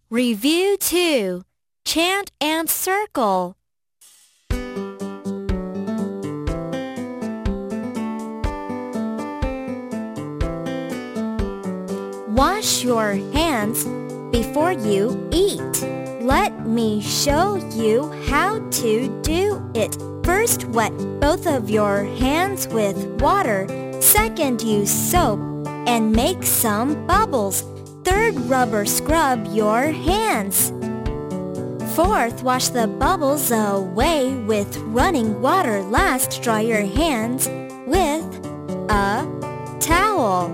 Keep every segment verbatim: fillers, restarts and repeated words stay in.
Review two. Chant and circle. Wash your hands before you eat. Let me show you how to do it. First, wet both of your hands with water. Second, use soap and make some bubbles. Third, rubber scrub your hands. Fourth, wash the bubbles away with running water. Last, dry your hands with a towel.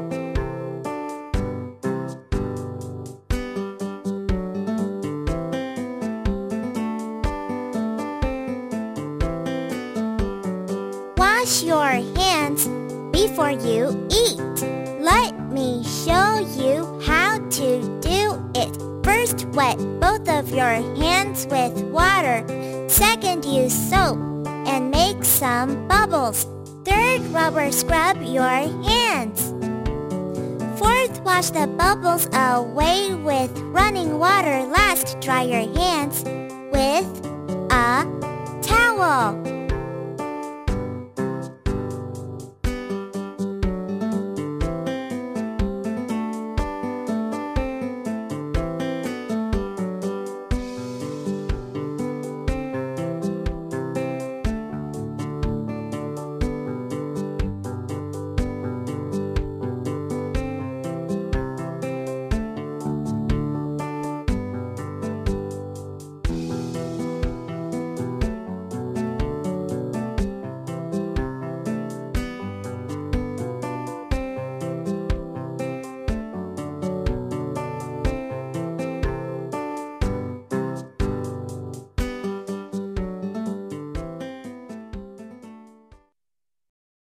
Wash your hands before you eat. Let me show you how to do it. First, wet both of your hands with water. Second, use soap and make some bubbles. Third, rubber scrub your hands. Fourth, wash the bubbles away with running water. Last, dry your hands with a towel.